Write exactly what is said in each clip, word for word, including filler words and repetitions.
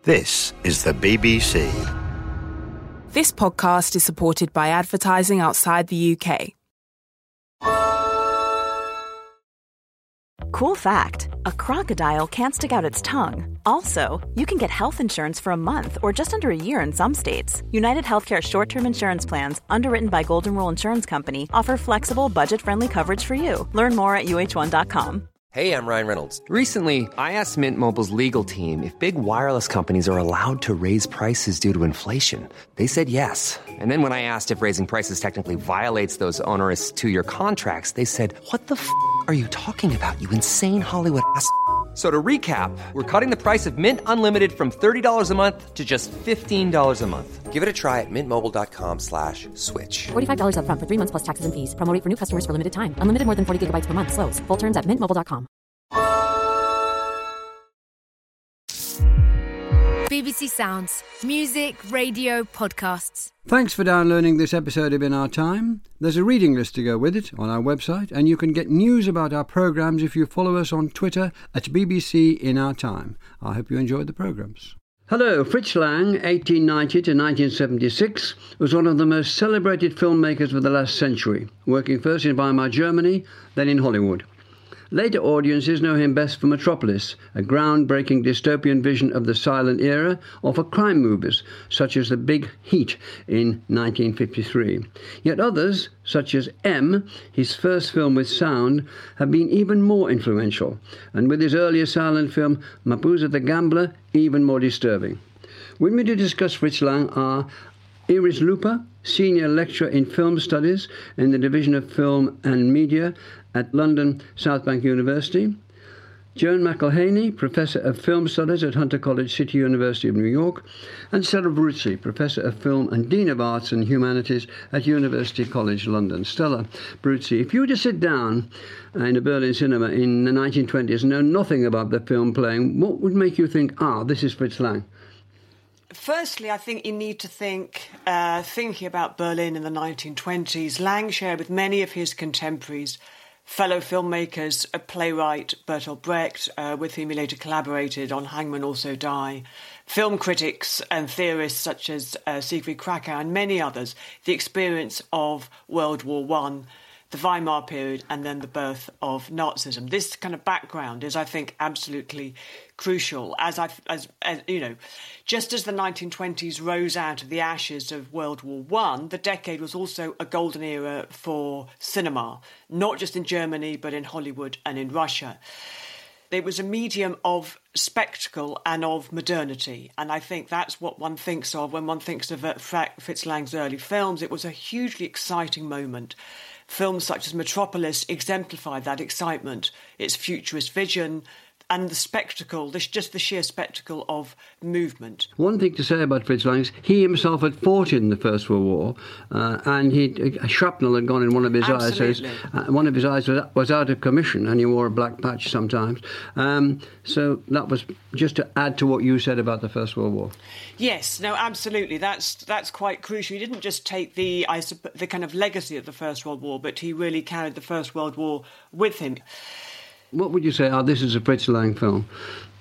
This is the B B C. This podcast is supported by advertising outside the U K. Cool fact, a crocodile can't stick out its tongue. Also, you can get health insurance for a month or just under a year in some states. United Healthcare short-term insurance plans, underwritten by Golden Rule Insurance Company, offer flexible, budget-friendly coverage for you. Learn more at U H one dot com. Hey, I'm Ryan Reynolds. Recently, I asked Mint Mobile's legal team if big wireless companies are allowed to raise prices due to inflation. They said yes. And then when I asked if raising prices technically violates those onerous two-year contracts, they said, what the f*** are you talking about, you insane Hollywood ass f- So to recap, we're cutting the price of Mint Unlimited from thirty dollars a month to just fifteen dollars a month. Give it a try at mintmobile.com slash switch. forty-five dollars up front for three months plus taxes and fees. Promo rate for new customers for limited time. Unlimited more than forty gigabytes per month. Slows full terms at mint mobile dot com. B B C Sounds. Music, radio, podcasts. Thanks for downloading this episode of In Our Time. There's a reading list to go with it on our website, and you can get news about our programmes if you follow us on Twitter at B B C In Our Time. I hope you enjoyed the programmes. Hello, Fritz Lang, eighteen ninety to nineteen seventy-six, was one of the most celebrated filmmakers of the last century, working first in Weimar, Germany, then in Hollywood. Later audiences know him best for Metropolis, a groundbreaking dystopian vision of the silent era, or for crime movies, such as The Big Heat in nineteen fifty-three. Yet others, such as M, his first film with sound, have been even more influential, and with his earlier silent film Mapusa the Gambler, even more disturbing. With me to discuss Fritz Lang are Iris Luper, Senior Lecturer in Film Studies in the Division of Film and Media at London South Bank University, Joan McElhaney, Professor of Film Studies at Hunter College City University of New York, and Stella Bruzzi, Professor of Film and Dean of Arts and Humanities at University College London. Stella Bruzzi, if you were to sit down in a Berlin cinema in the nineteen twenties and know nothing about the film playing, what would make you think, ah, this is Fritz Lang? Firstly, I think you need to think, uh, thinking about Berlin in the nineteen twenties, Lang shared with many of his contemporaries, fellow filmmakers, a playwright, Bertolt Brecht, uh, with whom he later collaborated on Hangmen Also Die, film critics and theorists such as uh, Siegfried Kracauer and many others, the experience of World War One, the Weimar period, and then the birth of Nazism. This kind of background is, I think, absolutely crucial. As I, as, as you know, just as the nineteen twenties rose out of the ashes of World War One, the decade was also a golden era for cinema, not just in Germany, but in Hollywood and in Russia. It was a medium of spectacle and of modernity, and I think that's what one thinks of when one thinks of Fritz Lang's early films. It was a hugely exciting moment. Films such as Metropolis exemplified that excitement, its futurist vision, and the spectacle, this, just the sheer spectacle of movement. One thing to say about Fritz Lang is he himself had fought in the First World War, uh, and he a shrapnel had gone in one of his Absolutely. eyes. So his, uh, one of his eyes was, was out of commission, and he wore a black patch sometimes. Um, so that was just to add to what you said about the First World War. Yes, no, absolutely. That's that's quite crucial. He didn't just take the I supp- the kind of legacy of the First World War, but he really carried the First World War with him. What would you say, oh, this is a Fritz Lang film?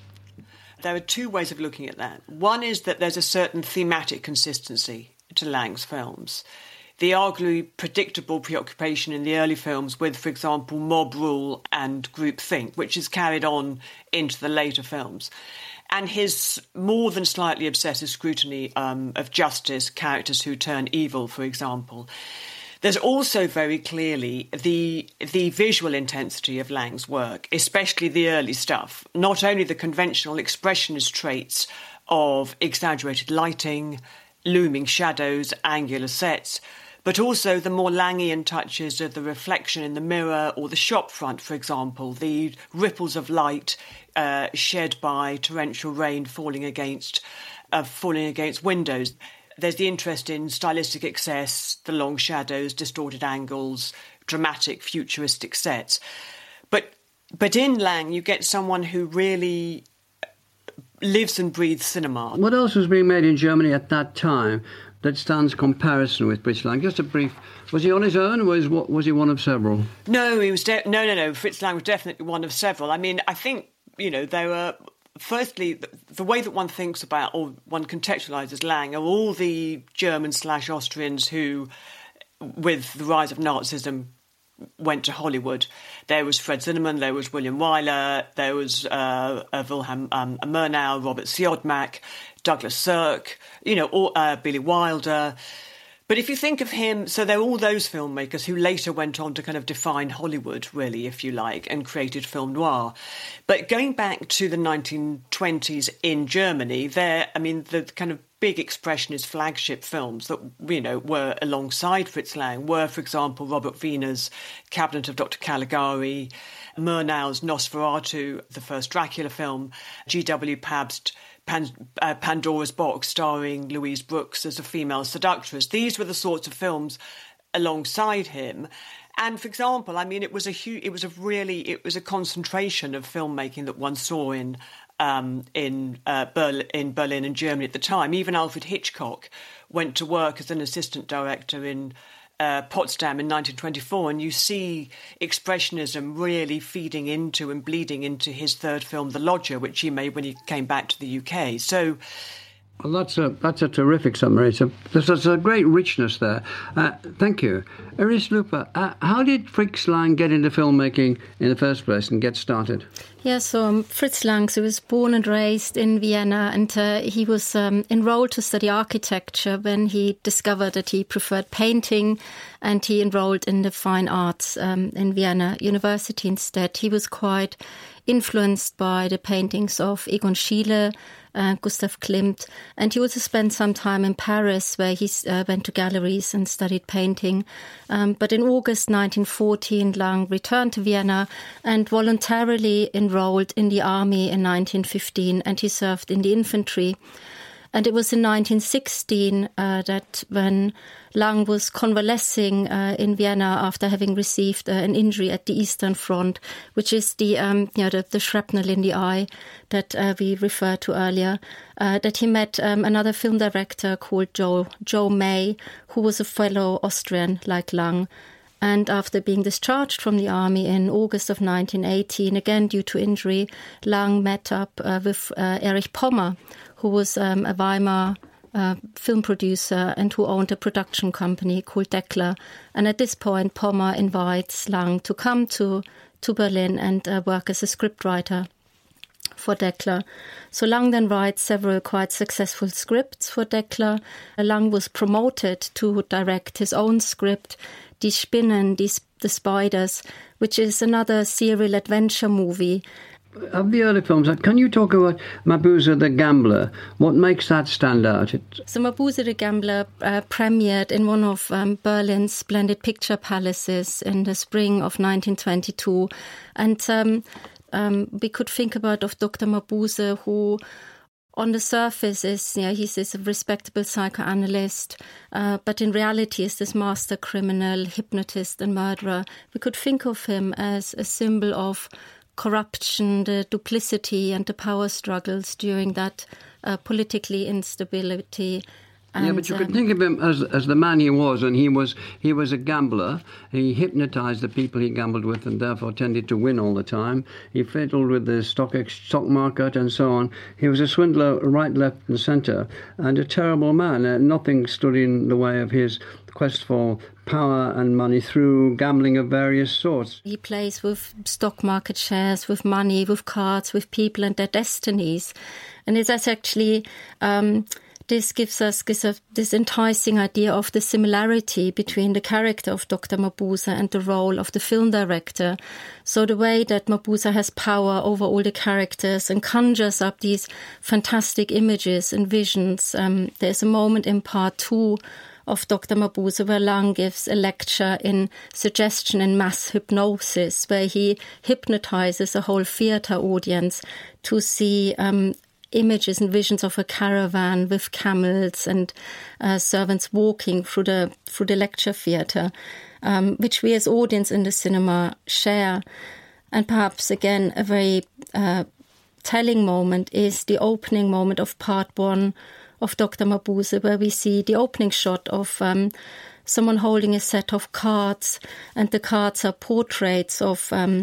There are two ways of looking at that. One is that there's a certain thematic consistency to Lang's films. The arguably predictable preoccupation in the early films with, for example, mob rule and groupthink, which is carried on into the later films. And his more than slightly obsessive scrutiny um, of justice, characters who turn evil, for example. There's also very clearly the the visual intensity of Lang's work, especially the early stuff. Not only the conventional expressionist traits of exaggerated lighting, looming shadows, angular sets, but also the more Langian touches of the reflection in the mirror or the shop front, for example, the ripples of light uh, shed by torrential rain falling against uh, falling against windows. There's the interest in stylistic excess, the long shadows, distorted angles, dramatic futuristic sets. But but in Lang, you get someone who really lives and breathes cinema. What else was being made in Germany at that time that stands comparison with Fritz Lang? Just a brief... Was he on his own, or was, was he one of several? No, he was... De- no, no, no. Fritz Lang was definitely one of several. I mean, I think, you know, there were... firstly, the, the way that one thinks about, or one contextualises Lang, are all the German slash Austrians who, with the rise of Nazism, went to Hollywood. There was Fred Zinnemann, there was William Wyler, there was uh, uh, Wilhelm um, Murnau, Robert Siodmak, Douglas Sirk, you know, or, uh, Billy Wilder. But if you think of him, so there are all those filmmakers who later went on to kind of define Hollywood, really, if you like, and created film noir. But going back to the nineteen twenties in Germany, there, I mean, the kind of big expressionist flagship films that, you know, were alongside Fritz Lang were, for example, Robert Wiener's Cabinet of Doctor Caligari, Murnau's Nosferatu, the first Dracula film, G W Pabst, Pan, uh, Pandora's Box, starring Louise Brooks as a female seductress. These were the sorts of films alongside him. And for example, I mean, it was a huge, it was a really, it was a concentration of filmmaking that one saw in um, in uh, Berlin, in Berlin and Germany at the time. Even Alfred Hitchcock went to work as an assistant director in Uh, Potsdam in nineteen twenty-four, and you see expressionism really feeding into and bleeding into his third film, The Lodger, which he made when he came back to the U K. So, well, that's a that's a terrific summary. It's a, there's, there's a great richness there. Uh, thank you, Iris Luper. Uh, how did Fritz Lang get into filmmaking in the first place and get started? Yeah, so um, Fritz Lang, he was born and raised in Vienna, and uh, he was um, enrolled to study architecture when he discovered that he preferred painting, and he enrolled in the fine arts um, in Vienna University instead. He was quite influenced by the paintings of Egon Schiele, uh, Gustav Klimt, and he also spent some time in Paris, where he uh, went to galleries and studied painting. Um, but in August nineteen fourteen, Lang returned to Vienna and voluntarily enrolled in the army in nineteen fifteen, and he served in the infantry. And it was in nineteen sixteen uh, that when Lang was convalescing uh, in Vienna after having received uh, an injury at the Eastern Front, which is the um, you know the, the shrapnel in the eye that uh, we referred to earlier, uh, that he met um, another film director called Joe Joe May, who was a fellow Austrian like Lang. And after being discharged from the army in August of nineteen eighteen, again due to injury, Lang met up uh, with uh, Erich Pommer, who was um, a Weimar uh, film producer and who owned a production company called Deckler. And at this point, Pommer invites Lang to come to, to Berlin and uh, work as a scriptwriter for Deckler. So Lang then writes several quite successful scripts for Deckler. Lang was promoted to direct his own script, Die Spinnen, Die, The Spiders, which is another serial adventure movie. Of the early films, can you talk about Mabuse the Gambler? What makes that stand out? It... So Mabuse the Gambler uh, premiered in one of um, Berlin's splendid picture palaces in the spring of nineteen twenty-two. And um, um, we could think about of Doctor Mabuse, who on the surface is, you know, he's, he's a respectable psychoanalyst, uh, but in reality is this master criminal, hypnotist and murderer. We could think of him as a symbol of corruption, the duplicity and the power struggles during that uh, politically instability. And, yeah, but you could um, think of him as as the man he was, and he was he was a gambler. He hypnotised the people he gambled with, and therefore tended to win all the time. He fiddled with the stock stock market and so on. He was a swindler, right, left, and centre, and a terrible man. Uh, nothing stood in the way of his quest for power and money through gambling of various sorts. He plays with stock market shares, with money, with cards, with people and their destinies, and it's that's actually. Um, This gives us, gives us this enticing idea of the similarity between the character of Doctor Mabuse and the role of the film director. So the way that Mabuse has power over all the characters and conjures up these fantastic images and visions. Um, there's a moment in part two of Doctor Mabuse where Lang gives a lecture in suggestion and mass hypnosis, where he hypnotizes a whole theatre audience to see um, images and visions of a caravan with camels and uh, servants walking through the through the lecture theatre, um, which we as audience in the cinema share. And perhaps again a very uh, telling moment is the opening moment of part one of Doctor Mabuse, where we see the opening shot of um, someone holding a set of cards, and the cards are portraits of um,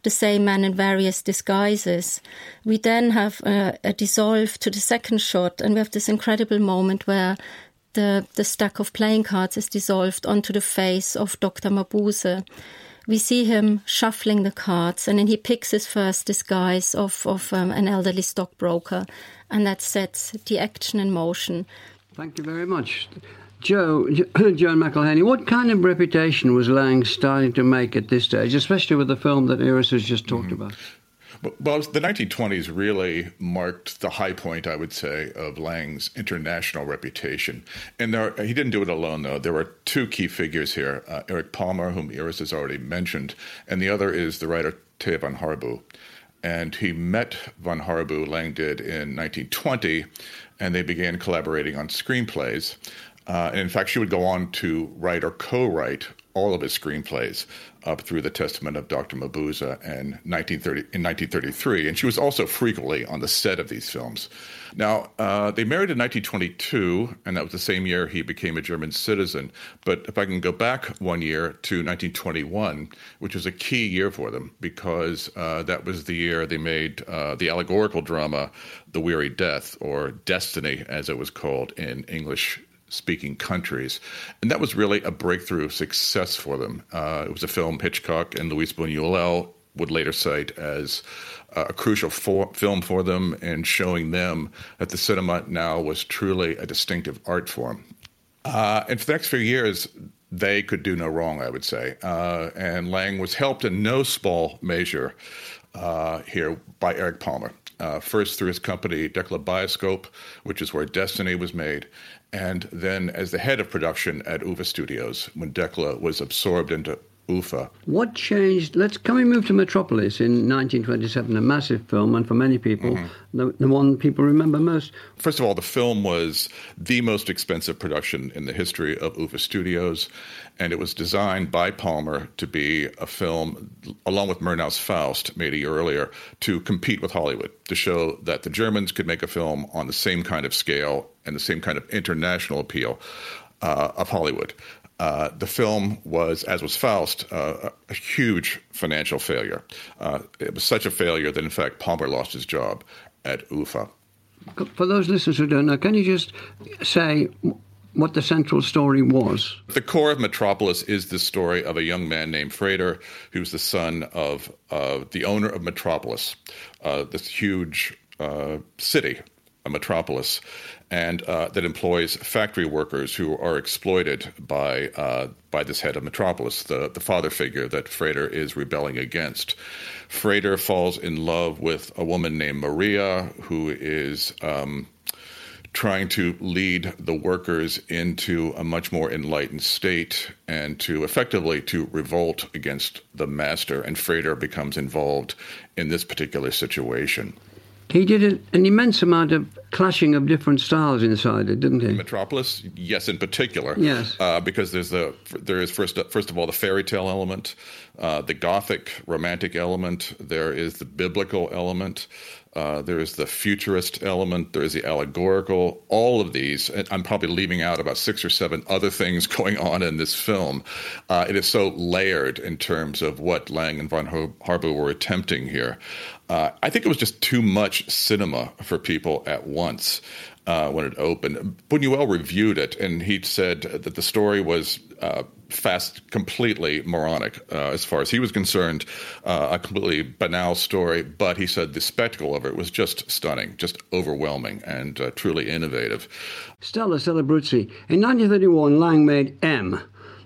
the same man in various disguises. We then have a, a dissolve to the second shot, and we have this incredible moment where the, the stack of playing cards is dissolved onto the face of Doctor Mabuse. We see him shuffling the cards, and then he picks his first disguise of, of um, an elderly stockbroker, and that sets the action in motion. Thank you very much. Joe, Joan McElhaney, what kind of reputation was Lang starting to make at this stage, especially with the film that Iris has just talked mm-hmm. about? Well, the nineteen twenties really marked the high point, I would say, of Lang's international reputation. And there, he didn't do it alone, though. There were two key figures here, uh, Eric Palmer, whom Iris has already mentioned, and the other is the writer Thea van Harboe. And he met van Harboe, Lang did, in nineteen twenty, and they began collaborating on screenplays. Uh, and in fact, she would go on to write or co-write all of his screenplays up through The Testament of Doctor Mabuse in nineteen thirty, in nineteen thirty-three. And she was also frequently on the set of these films. Now, uh, they married in nineteen twenty-two, and that was the same year he became a German citizen. But if I can go back one year to nineteen twenty-one, which was a key year for them, because uh, that was the year they made uh, the allegorical drama The Weary Death, or Destiny, as it was called in English speaking countries. And that was really a breakthrough success for them. Uh, it was a film Hitchcock and Luis Buñuel would later cite as uh, a crucial for, film for them, and showing them that the cinema now was truly a distinctive art form. Uh, and for the next few years, they could do no wrong, I would say. Uh, and Lang was helped in no small measure uh, here by Eric Palmer. Uh, first through his company Decla Bioscope, which is where Destiny was made, and then as the head of production at U F A Studios when Decla was absorbed into U F A. What changed? Let's can we move to Metropolis in nineteen twenty-seven, a massive film, and for many people, mm-hmm. the, the one people remember most. First of all, the film was the most expensive production in the history of U F A Studios, and it was designed by Palmer to be a film, along with Murnau's Faust, made a year earlier, to compete with Hollywood, to show that the Germans could make a film on the same kind of scale and the same kind of international appeal uh, of Hollywood. Uh, the film was, as was Faust, uh, a huge financial failure. Uh, it was such a failure that, in fact, Palmer lost his job at U F A. For those listeners who don't know, can you just say what the central story was? The core of Metropolis is the story of a young man named Frater, who's the son of uh, the owner of Metropolis, uh, this huge uh, city, a metropolis, and uh, that employs factory workers who are exploited by uh, by this head of Metropolis, the, the father figure that Frater is rebelling against. Frater falls in love with a woman named Maria, who is um, trying to lead the workers into a much more enlightened state and to effectively to revolt against the master. And Frater becomes involved in this particular situation. He did an, an immense amount of clashing of different styles inside it, didn't he? Metropolis, yes, in particular. Yes. Uh, because there's the there is first first of all the fairy tale element, uh, the Gothic romantic element. There is the biblical element. Uh, there is the futurist element. There is the allegorical. All of these, and I'm probably leaving out about six or seven other things going on in this film. Uh, it is so layered in terms of what Lang and van Harboe were attempting here. Uh, I think it was just too much cinema for people at once uh, when it opened. Buñuel reviewed it, and he said that the story was uh, fast, completely moronic uh, as far as he was concerned, uh, a completely banal story. But he said the spectacle of it was just stunning, just overwhelming, and uh, truly innovative. Stella, Stella Abruzzi. In nineteen thirty-one, Lang made M,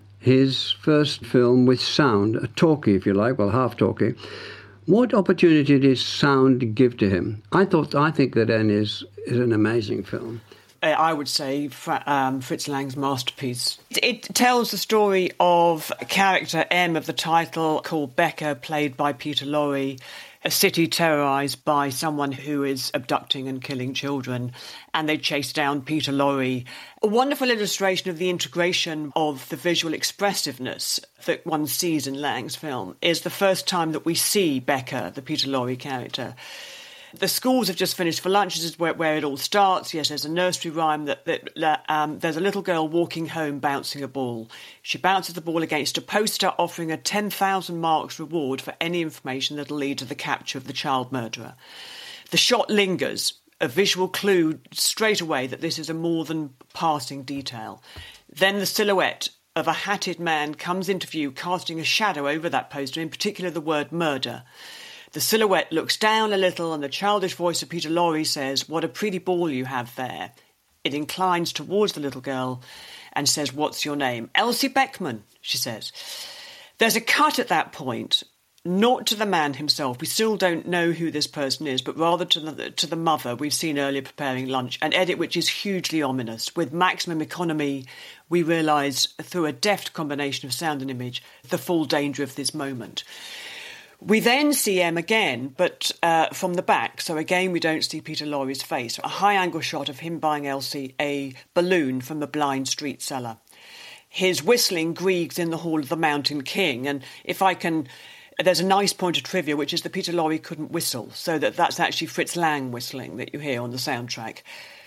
his first film with sound, a talkie, if you like, well, half-talkie. What opportunity did sound give to him? I thought, I think that N is, is an amazing film. I would say um, Fritz Lang's masterpiece. It tells the story of a character, M, of the title, called Becker, played by Peter Lorre, a city terrorised by someone who is abducting and killing children, and they chase down Peter Lorre. A wonderful illustration of the integration of the visual expressiveness that one sees in Lang's film is the first time that we see Becker, the Peter Lorre character. The schools have just finished for lunch. This is where, where it all starts. Yes, there's a nursery rhyme that, that um, there's a little girl walking home bouncing a ball. She bounces the ball against a poster offering a ten thousand marks reward for any information that'll lead to the capture of the child murderer. The shot lingers, a visual clue straight away that this is a more than passing detail. Then the silhouette of a hatted man comes into view, casting a shadow over that poster, in particular the word murder. The silhouette looks down a little and the childish voice of Peter Lorre says, "What a pretty ball you have there." It inclines towards the little girl and says, "What's your name?" "Elsie Beckman," she says. There's a cut at that point, not to the man himself. We still don't know who this person is, but rather to the, to the mother we've seen earlier preparing lunch, an edit which is hugely ominous. With maximum economy, we realise, through a deft combination of sound and image, the full danger of this moment. We then see M again, but uh, from the back. So again, we don't see Peter Lorre's face. A high-angle shot of him buying Elsie a balloon from the blind street seller. His whistling grieves in the hall of the Mountain King. And if I can... There's a nice point of trivia, which is that Peter Lorre couldn't whistle, so that that's actually Fritz Lang whistling that you hear on the soundtrack.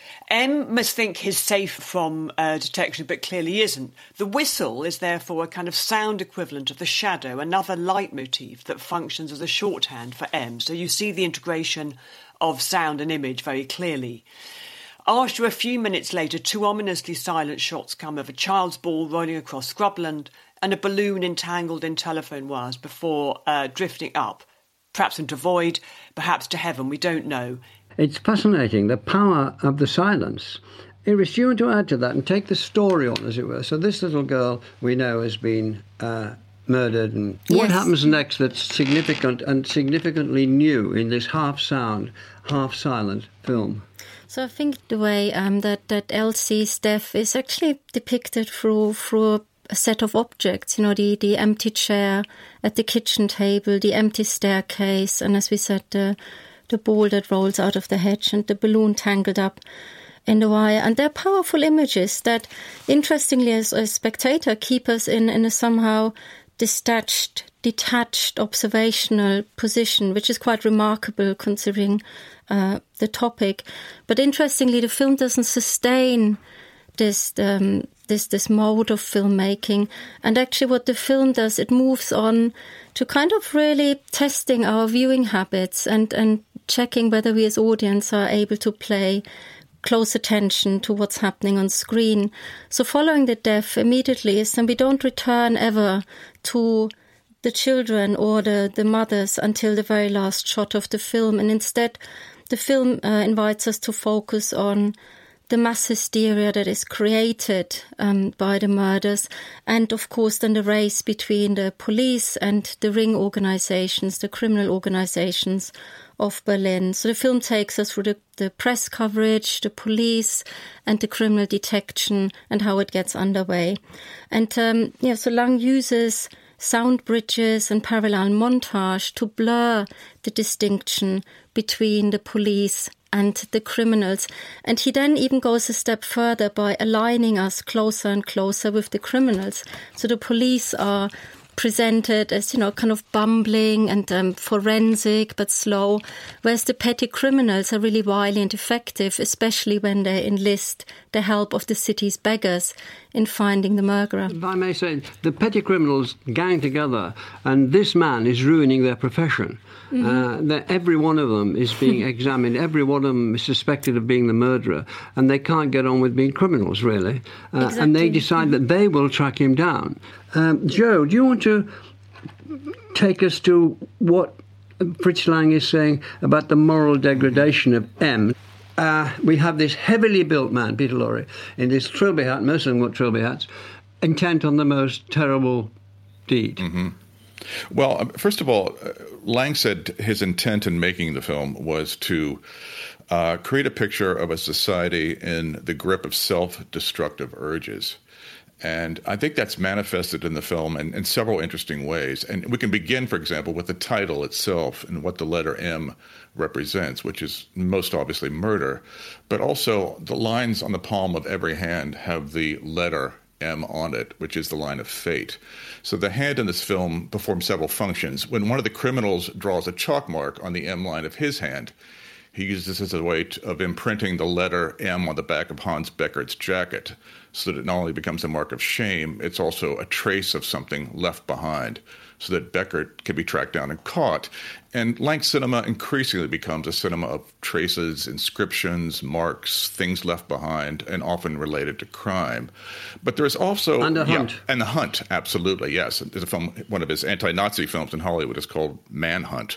M must think he's safe from uh, detection, but clearly isn't. The whistle is therefore a kind of sound equivalent of the shadow, another leitmotif that functions as a shorthand for M. So you see the integration of sound and image very clearly. After a few minutes later, two ominously silent shots come of a child's ball rolling across scrubland and a balloon entangled in telephone wires before uh, drifting up, perhaps into void, perhaps to heaven, we don't know. It's fascinating, the power of the silence. Iris, do you want to add to that and take the story on, as it were? So this little girl we know has been uh, murdered, and yes. What happens next that's significant and significantly new in this half-sound, half-silent film? So I think the way um, that, that Elsie's death is actually depicted through through a set of objects, you know, the, the empty chair at the kitchen table, the empty staircase, and as we said, the, the ball that rolls out of the hedge and the balloon tangled up in the wire. And they're powerful images that, interestingly, as a spectator, keep us in, in a somehow detached, detached observational position, which is quite remarkable considering uh, the topic. But interestingly, the film doesn't sustain this um, this this mode of filmmaking. And actually what the film does, it moves on to kind of really testing our viewing habits and, and checking whether we as audience are able to pay close attention to what's happening on screen. So following the death immediately is, and we don't return ever to the children or the, the mothers until the very last shot of the film. And instead, the film uh, invites us to focus on the mass hysteria that is created um, by the murders, and of course then the race between the police and the ring organizations, the criminal organizations of Berlin. So the film takes us through the, the press coverage, the police and the criminal detection and how it gets underway. And um, yeah, so Lang uses sound bridges and parallel montage to blur the distinction between the police and the criminals. And he then even goes a step further by aligning us closer and closer with the criminals. So the police are presented as, you know, kind of bumbling and um, forensic but slow, whereas the petty criminals are really wily and effective, especially when they enlist the help of the city's beggars in finding the murderer. If I may say, the petty criminals gang together, and this man is ruining their profession. Mm-hmm. Uh, that every one of them is being examined. Every one of them is suspected of being the murderer, and they can't get on with being criminals, really. Uh, exactly. And they decide mm-hmm. that they will track him down. Um, Joe, do you want to take us to what Fritz Lang is saying about the moral degradation of M? Uh, we have this heavily built man, Peter Lorre, in this trilby hat, most of them got trilby hats, intent on the most terrible deed. Mm-hmm. Well, first of all, Lang said his intent in making the film was to uh, create a picture of a society in the grip of self-destructive urges. And I think that's manifested in the film in, in several interesting ways. And we can begin, for example, with the title itself and what the letter M represents, which is most obviously murder. But also the lines on the palm of every hand have the letter M on it, which is the line of fate. So the hand in this film performs several functions. When one of the criminals draws a chalk mark on the M line of his hand, he uses this as a way to, of imprinting the letter M on the back of Hans Beckert's jacket, so that it not only becomes a mark of shame, it's also a trace of something left behind, so that Beckert can be tracked down and caught. And Lange cinema increasingly becomes a cinema of traces, inscriptions, marks, things left behind, and often related to crime. But there is also... And The yeah, Hunt. And The Hunt, absolutely, yes. There's a film, one of his anti-Nazi films in Hollywood is called Manhunt.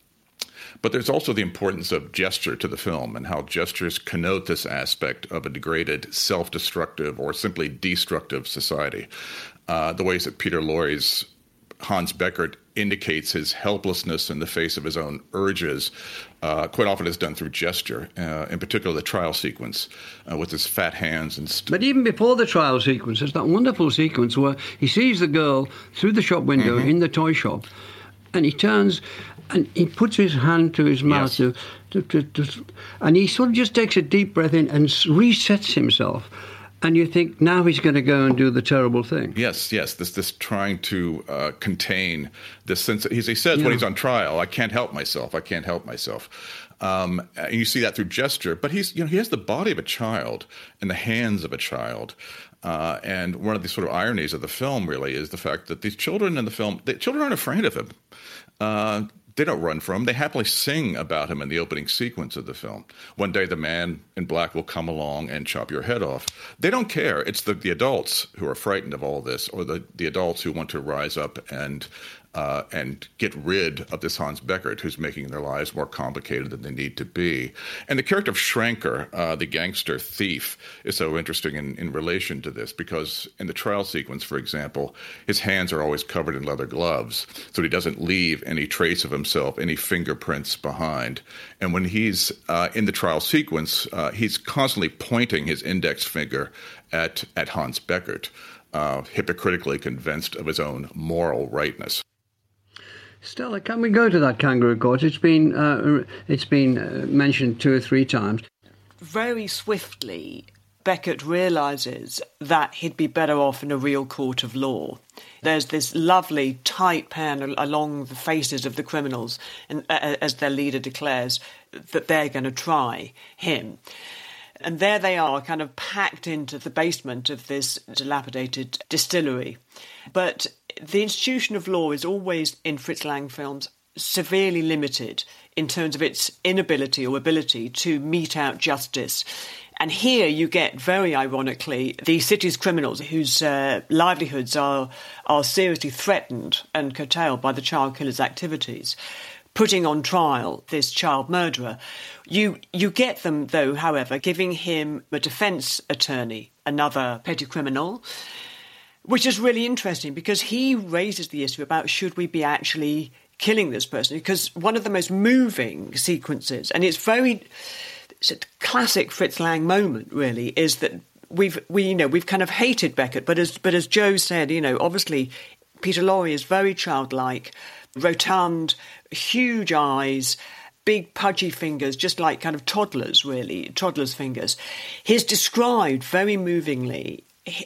But there's also the importance of gesture to the film and how gestures connote this aspect of a degraded, self-destructive, or simply destructive society. Uh, the ways that Peter Lorre's Hans Beckert indicates his helplessness in the face of his own urges, uh, quite often is done through gesture, uh, in particular the trial sequence uh, with his fat hands. and. St- But even before the trial sequence, there's that wonderful sequence where he sees the girl through the shop window mm-hmm. in the toy shop, and he turns and he puts his hand to his mouth, yes. to, to, to, to, and he sort of just takes a deep breath in and resets himself. And you think, now he's going to go and do the terrible thing. Yes, yes, this this trying to uh, contain this sense. He, he says yeah. when he's on trial, I can't help myself, I can't help myself. Um, and you see that through gesture. But he's, you know, he has the body of a child and the hands of a child. Uh, and one of the sort of ironies of the film really is the fact that these children in the film, the children aren't afraid of him. Uh, They don't run from him. They happily sing about him in the opening sequence of the film. One day the man in black will come along and chop your head off. They don't care. It's the, the adults who are frightened of all this, or the, the adults who want to rise up and uh, and get rid of this Hans Beckert, who's making their lives more complicated than they need to be. And the character of Schranker, uh, the gangster thief, is so interesting in, in relation to this, because in the trial sequence, for example, his hands are always covered in leather gloves, so he doesn't leave any trace of himself, any fingerprints behind. And when he's uh, in the trial sequence, uh, he's constantly pointing his index finger at, at Hans Beckert, uh, hypocritically convinced of his own moral rightness. Stella, can we go to that kangaroo court? It's been uh, it's been uh, mentioned two or three times. Very swiftly, Beckert realises that he'd be better off in a real court of law. There's this lovely tight pan along the faces of the criminals, and uh, as their leader declares that they're going to try him. And there they are, kind of packed into the basement of this dilapidated distillery. But the institution of law is always, in Fritz Lang films, severely limited in terms of its inability or ability to mete out justice. And here you get, very ironically, the city's criminals whose uh, livelihoods are, are seriously threatened and curtailed by the child killer's activities, putting on trial this child murderer. You you get them, though, however, giving him a defence attorney, another petty criminal, which is really interesting because he raises the issue about should we be actually killing this person? Because one of the most moving sequences, and it's very it's a classic Fritz Lang moment, really, is that we've we you know we've kind of hated Beckert, but as but as Joe said, you know, obviously Peter Lorre is very childlike, rotund, huge eyes, big pudgy fingers, just like kind of toddlers, really, toddlers' fingers. He's described very movingly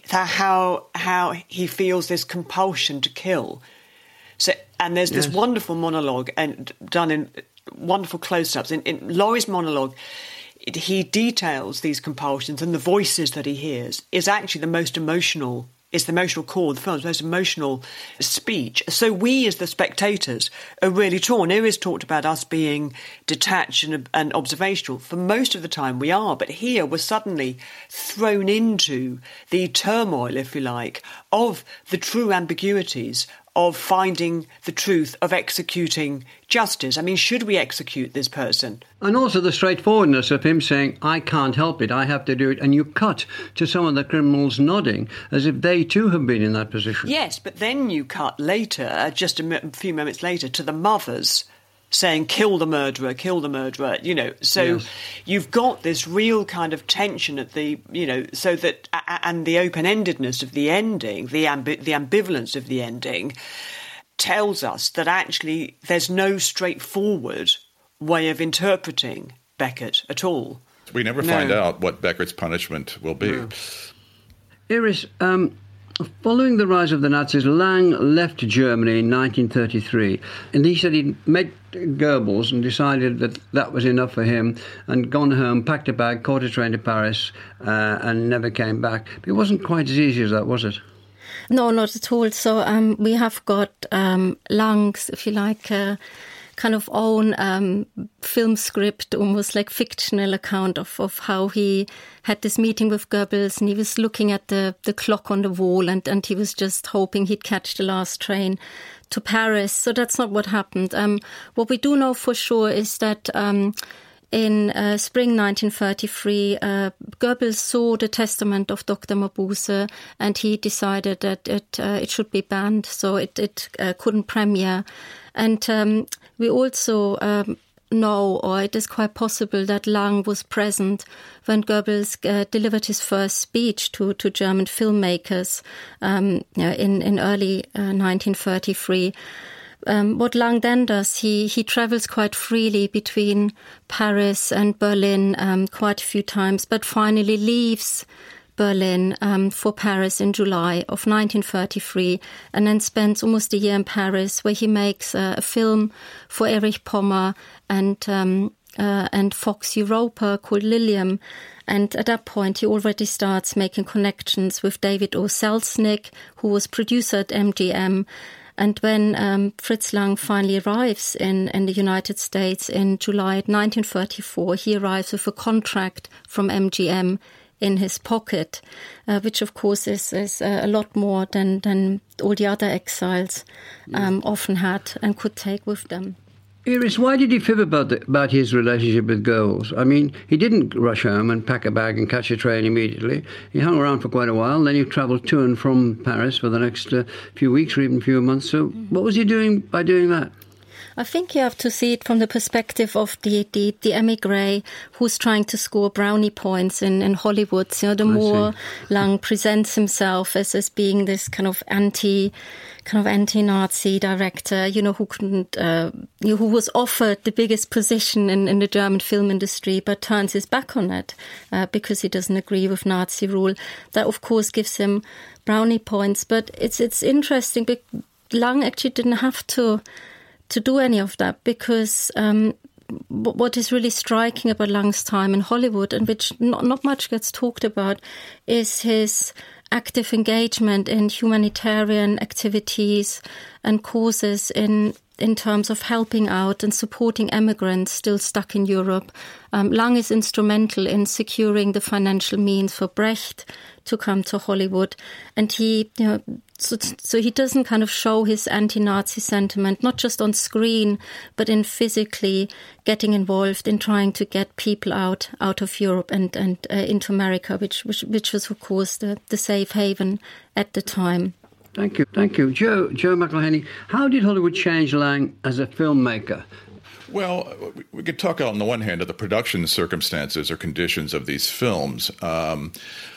how how he feels this compulsion to kill. So, and there's yes. this wonderful monologue and done in wonderful close-ups. In, in Lorre's monologue, it, he details these compulsions, and the voices that he hears is actually the most emotional. It's the emotional core of the film, the most emotional speech. So we, as the spectators, are really torn. Here is talked about us being detached and, and observational. For most of the time we are, but here we're suddenly thrown into the turmoil, if you like, of the true ambiguities of finding the truth, of executing justice. I mean, should we execute this person? And also the straightforwardness of him saying, I can't help it, I have to do it. And you cut to some of the criminals nodding as if they too have been in that position. Yes, but then you cut later, just a few moments later, to the mothers saying, kill the murderer, kill the murderer, you know. So yes. You've got this real kind of tension at the, you know, so that, and the open-endedness of the ending, the ambi- the ambivalence of the ending, tells us that actually there's no straightforward way of interpreting Beckert at all. We never no. find out what Beckert's punishment will be. No. Iris, um, Following the rise of the Nazis, Lang left Germany in nineteen thirty-three, and he said he'd met Goebbels and decided that that was enough for him, and gone home, packed a bag, caught a train to Paris, uh, and never came back. But it wasn't quite as easy as that, was it? No, not at all. So um, we have got um, Lang's, if you like, uh, kind of own um, film script, almost like fictional account of, of how he had this meeting with Goebbels, and he was looking at the, the clock on the wall, and, and he was just hoping he'd catch the last train to Paris. So that's not what happened. Um, what we do know for sure is that um, in uh, spring nineteen thirty-three, uh, Goebbels saw the testament of Doctor Mabuse, and he decided that it uh, it should be banned, so it, it uh, couldn't premiere. And um, we also um, know, or it is quite possible, that Lang was present when Goebbels uh, delivered his first speech to, to German filmmakers um, in, in early uh, nineteen thirty-three. Um, what Lang then does, he, he travels quite freely between Paris and Berlin um, quite a few times, but finally leaves Berlin um, for Paris in July of nineteen thirty-three, and then spends almost a year in Paris, where he makes uh, a film for Erich Pommer and um, uh, and Fox Europa called Lilium. And at that point, he already starts making connections with David O. Selznick, who was producer at M G M. And when um, Fritz Lang finally arrives in, in the United States in July nineteen thirty-four, he arrives with a contract from M G M in his pocket, uh, which of course is, is uh, a lot more than, than all the other exiles um, yeah. often had and could take with them. Iris, why did he fib about the, about his relationship with Goebbels? I mean, he didn't rush home and pack a bag and catch a train immediately. He hung around for quite a while, then he travelled to and from Paris for the next uh, few weeks or even few months. So mm-hmm. what was he doing by doing that? I think you have to see it from the perspective of the, the, the emigre who's trying to score brownie points in, in Hollywood. You know, the I more see. Lang presents himself as, as being this kind of anti, kind of anti-Nazi director, you know, who couldn't, uh, you know, who was offered the biggest position in, in the German film industry, but turns his back on it uh, because he doesn't agree with Nazi rule. That, of course, gives him brownie points. But it's it's interesting. But Lang actually didn't have to. to do any of that, because um, what is really striking about Lang's time in Hollywood, and which not, not much gets talked about, is his active engagement in humanitarian activities and causes in in terms of helping out and supporting immigrants still stuck in Europe. Um, Lang is instrumental in securing the financial means for Brecht to come to Hollywood, and he, you know, so, so he doesn't kind of show his anti-Nazi sentiment, not just on screen, but in physically getting involved in trying to get people out out of Europe and and uh, into America, which, which which was of course the, the safe haven at the time. Thank you, thank you, Joe. Joe McElhenney. How did Hollywood change Lang as a filmmaker? Well, we could talk on the one hand of the production circumstances or conditions of these films. Um,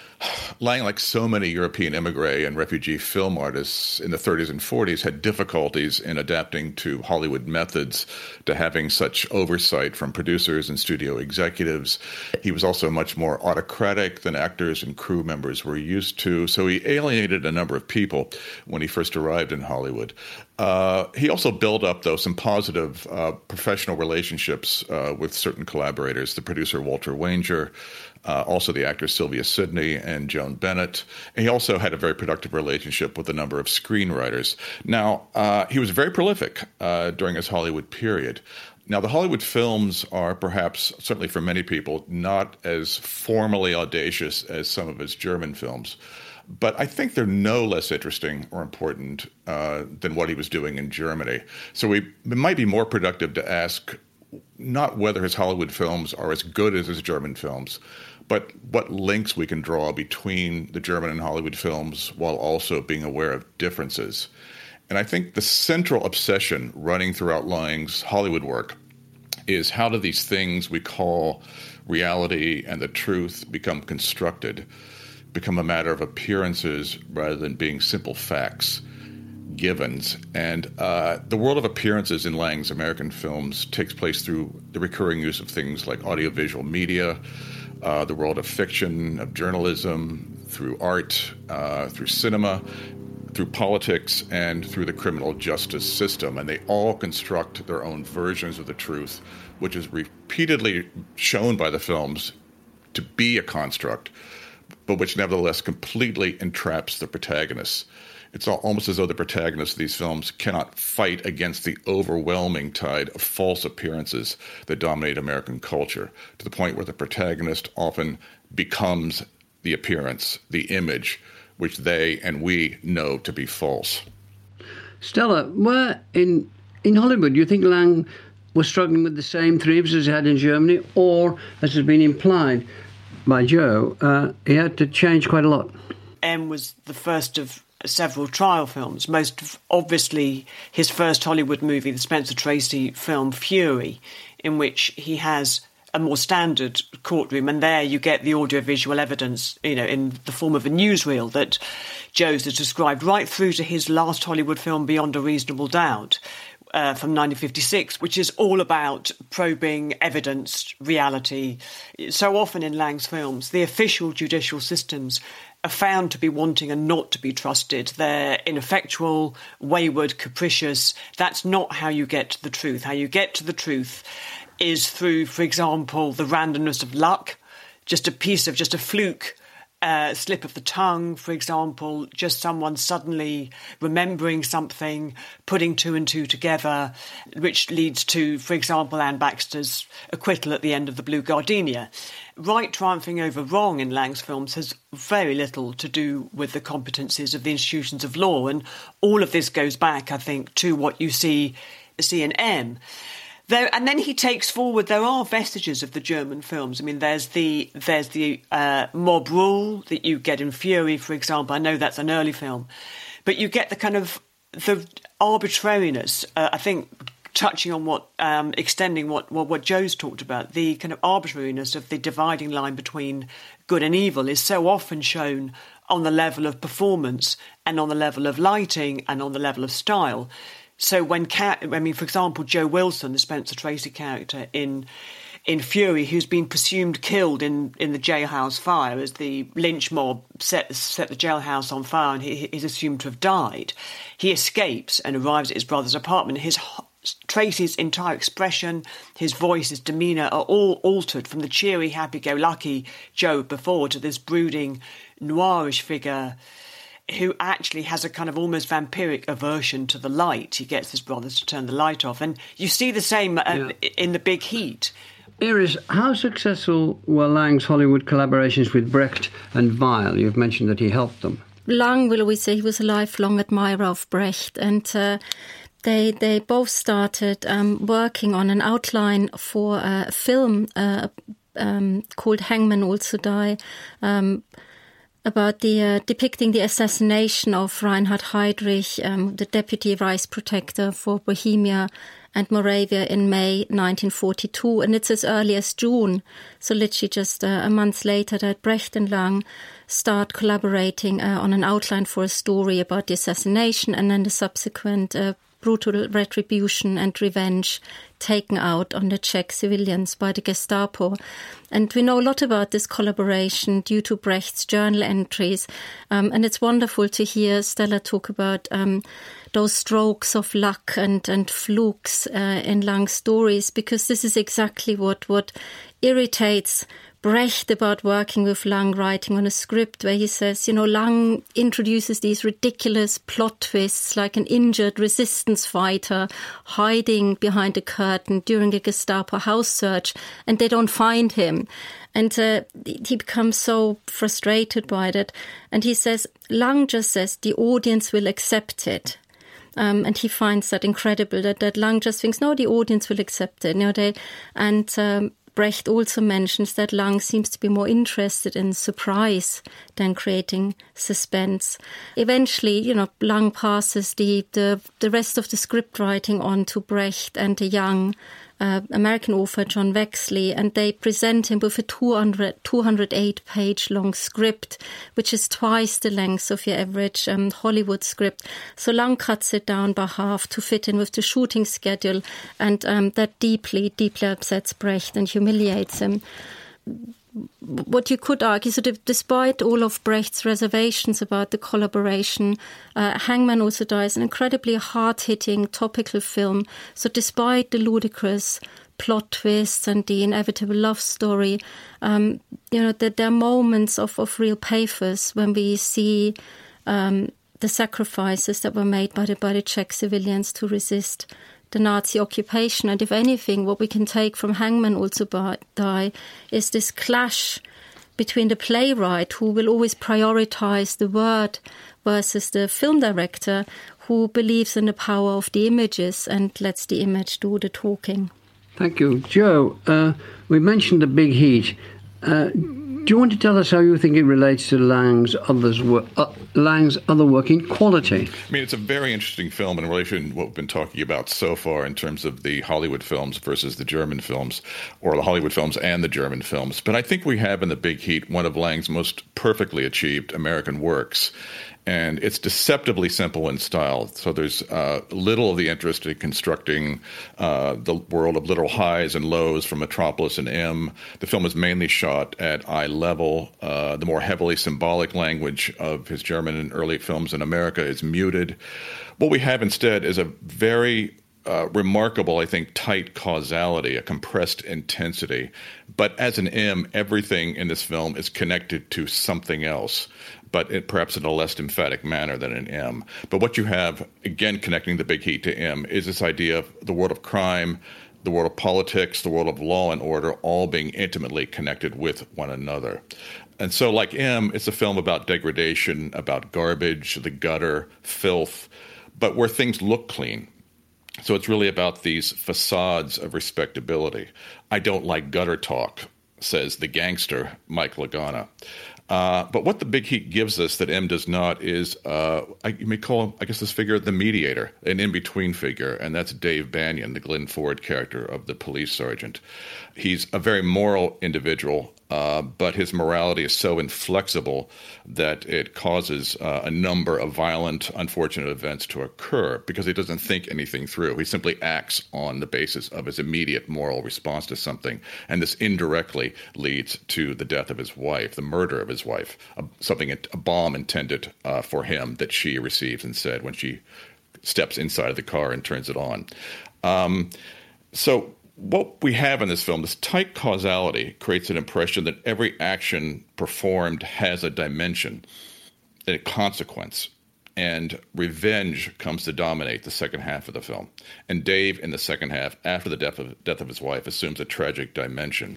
Lang, like so many European immigrant and refugee film artists in the thirties and forties, had difficulties in adapting to Hollywood methods, to having such oversight from producers and studio executives. He was also much more autocratic than actors and crew members were used to, so he alienated a number of people when he first arrived in Hollywood. Uh, he also built up, though, some positive uh, professional relationships uh, with certain collaborators, the producer Walter Wanger, Uh, also the actors Sylvia Sidney and Joan Bennett. And he also had a very productive relationship with a number of screenwriters. Now, uh, he was very prolific uh, during his Hollywood period. Now, the Hollywood films are perhaps, certainly for many people, not as formally audacious as some of his German films. But I think they're no less interesting or important uh, than what he was doing in Germany. So we, it might be more productive to ask not whether his Hollywood films are as good as his German films, but what links we can draw between the German and Hollywood films while also being aware of differences. And I think the central obsession running throughout Lang's Hollywood work is how do these things we call reality and the truth become constructed, become a matter of appearances rather than being simple facts, givens. And uh, the world of appearances in Lang's American films takes place through the recurring use of things like audiovisual media, Uh, the world of fiction, of journalism, through art, uh, through cinema, through politics, and through the criminal justice system. And they all construct their own versions of the truth, which is repeatedly shown by the films to be a construct, but which nevertheless completely entraps the protagonists. It's almost as though the protagonists of these films cannot fight against the overwhelming tide of false appearances that dominate American culture, to the point where the protagonist often becomes the appearance, the image, which they and we know to be false. Stella, where in in Hollywood do you think Lang was struggling with the same themes as he had in Germany, or, as has been implied by Joe, uh, he had to change quite a lot? M was the first of several trial films. Most obviously his first Hollywood movie, the Spencer Tracy film Fury, in which he has a more standard courtroom, and there you get the audiovisual evidence, you know, in the form of a newsreel that Joe's has described, right through to his last Hollywood film, Beyond a Reasonable Doubt, uh, from nineteen fifty-six, which is all about probing evidence, reality. So often in Lang's films, the official judicial systems are found to be wanting and not to be trusted. They're ineffectual, wayward, capricious. That's not how you get to the truth. How you get to the truth is through, for example, the randomness of luck, just a piece of, just a fluke, uh, slip of the tongue, for example, just someone suddenly remembering something, putting two and two together, which leads to, for example, Anne Baxter's acquittal at the end of The Blue Gardenia. Right triumphing over wrong in Lang's films has very little to do with the competencies of the institutions of law, and all of this goes back, I think, to what you see, see in M. There, and then he takes forward, there are vestiges of the German films. I mean, there's the there's the uh, mob rule that you get in Fury, for example. I know that's an early film. But you get the kind of, the arbitrariness, uh, I think, touching on what, um, extending what, what, what Joe's talked about, the kind of arbitrariness of the dividing line between good and evil is so often shown on the level of performance and on the level of lighting and on the level of style. So when, I mean, for example, Joe Wilson, the Spencer Tracy character in in Fury, who's been presumed killed in, in the jailhouse fire as the lynch mob set set the jailhouse on fire, and he is assumed to have died. He escapes and arrives at his brother's apartment. His Tracy's entire expression, his voice, his demeanour are all altered from the cheery, happy-go-lucky Joe before to this brooding, noirish figure who actually has a kind of almost vampiric aversion to the light. He gets his brothers to turn the light off. And you see the same uh, yeah. in The Big Heat. Iris, how successful were Lang's Hollywood collaborations with Brecht and Weill? You've mentioned that he helped them. Lang, will we say, he was a lifelong admirer of Brecht, and uh, they they both started um, working on an outline for a film uh, um, called Hangmen Also Die, um, about the uh, depicting the assassination of Reinhard Heydrich, um, the deputy vice protector for Bohemia and Moravia in May nineteen forty-two, and it's as early as June, so literally just uh, a month later, that Brecht and Lang start collaborating uh, on an outline for a story about the assassination and then the subsequent uh, brutal retribution and revenge taken out on the Czech civilians by the Gestapo. And we know a lot about this collaboration due to Brecht's journal entries. Um, and it's wonderful to hear Stella talk about um, those strokes of luck and, and flukes uh, in Lang's stories, because this is exactly what, what irritates Brecht about working with Lang, writing on a script where he says, you know, Lang introduces these ridiculous plot twists, like an injured resistance fighter hiding behind a curtain during a Gestapo house search, and they don't find him. And uh, he becomes so frustrated by that. And he says, Lang just says the audience will accept it. Um, and he finds that incredible, that, that Lang just thinks, no, the audience will accept it. You know, they, and um, Brecht also mentions that Lang seems to be more interested in surprise than creating suspense. Eventually, you know, Lang passes the, the, the rest of the script writing on to Brecht and the young uh, American author John Wexley, and they present him with a two hundred eight page long script, which is twice the length of your average um, Hollywood script. So Lang cuts it down by half to fit in with the shooting schedule, and um, that deeply, deeply upsets Brecht and humiliates him. what you could argue, sort of despite all of Brecht's reservations about the collaboration, uh, Hangman also dies an incredibly hard-hitting, topical film. So despite the ludicrous plot twists and the inevitable love story, um, you know, that there are moments of, of real pathos when we see um, the sacrifices that were made by the, by the Czech civilians to resist the Nazi occupation. And if anything, what we can take from Hangman Also Die is this clash between the playwright, who will always prioritize the word, versus the film director, who believes in the power of the images and lets the image do the talking. Thank you. Joe, uh, we mentioned The Big Heat. Uh, do you want to tell us how you think it relates to Lang's, others wo- uh, Lang's other work in quality? I mean, it's a very interesting film in relation to what we've been talking about so far in terms of the Hollywood films versus the German films, or the Hollywood films and the German films. But I think we have in The Big Heat one of Lang's most perfectly achieved American works. And it's deceptively simple in style. So there's uh, little of the interest in constructing uh, the world of literal highs and lows from Metropolis and M. The film is mainly shot at eye level. Uh, the more heavily symbolic language of his German and early films in America is muted. What we have instead is a very uh, remarkable, I think, tight causality, a compressed intensity. But as an M, everything in this film is connected to something else, but it, perhaps in a less emphatic manner than an M. But what you have, again, connecting The Big Heat to M, is this idea of the world of crime, the world of politics, the world of law and order, all being intimately connected with one another. And so, like M, it's a film about degradation, about garbage, the gutter, filth, but where things look clean. So it's really about these facades of respectability. I don't like gutter talk, says the gangster, Mike Lagana. Uh, but what The Big Heat gives us that M does not is, uh, I, you may call him, I guess, this figure, the mediator, an in-between figure, and that's Dave Banyan, the Glenn Ford character of the police sergeant. He's a very moral individual, uh, but his morality is so inflexible that it causes uh, a number of violent, unfortunate events to occur because he doesn't think anything through. He simply acts on the basis of his immediate moral response to something, and this indirectly leads to the death of his wife, the murder of his wife, a, something, a bomb intended uh, for him that she receives instead when she steps inside of the car and turns it on. Um, so what we have in this film, this tight causality, creates an impression that every action performed has a dimension, a consequence, and revenge comes to dominate the second half of the film. And Dave, in the second half, after the death of, death of his wife, assumes a tragic dimension.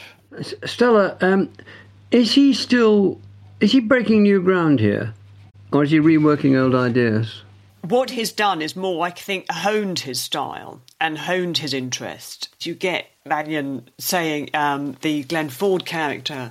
Stella, um, is he still, is he breaking new ground here? Or is he reworking old ideas? What he's done is more, I think, honed his style and honed his interest. You get Banyan saying um, the Glenn Ford character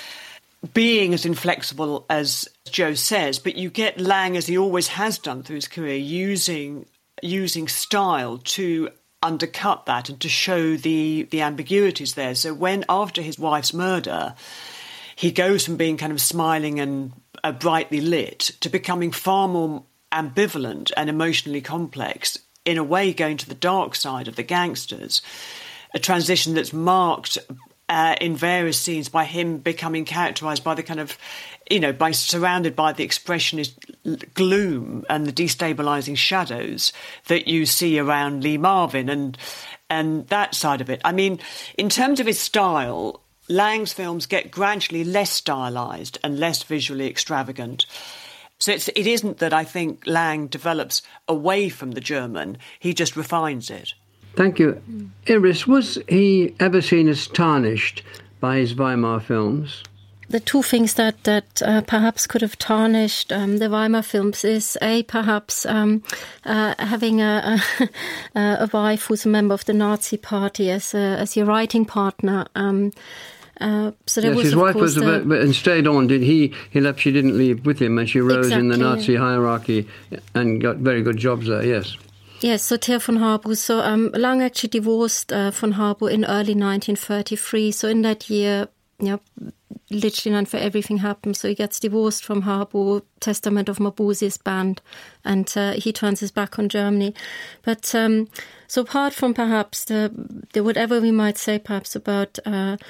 being as inflexible as Joe says, but you get Lang, as he always has done through his career, using using style to undercut that and to show the, the ambiguities there. So when, after his wife's murder, he goes from being kind of smiling and uh, brightly lit to becoming far more ambivalent and emotionally complex, in a way going to the dark side of the gangsters, a transition that's marked uh, in various scenes by him becoming characterised by the kind of, you know, by surrounded by the expressionist gloom and the destabilising shadows that you see around Lee Marvin and and that side of it. I mean, in terms of his style, Lang's films get gradually less stylised and less visually extravagant. So it's, it isn't that I think Lang develops away from the German, he just refines it. Thank you. Iris, was he ever seen as tarnished by his Weimar films? The two things that, that uh, perhaps could have tarnished um, the Weimar films is, A, perhaps um, uh, having a, a, a wife who's a member of the Nazi party as, a, as your writing partner. Um, Uh, so there yes, was, his of wife course, was, the, a, and stayed on. Did he? He left. She didn't leave with him, and she rose exactly, in the Nazi yeah. hierarchy and got very good jobs there. Yes. Yes. So Theo von Harbour. So um, Lang actually divorced uh, von Harbour in early nineteen thirty-three. So in that year, yeah, literally none for everything happened. So he gets divorced from Harbour. Testament of Mabuse is banned, and uh, he turns his back on Germany. But um, so apart from perhaps the, the whatever we might say, perhaps about. Uh,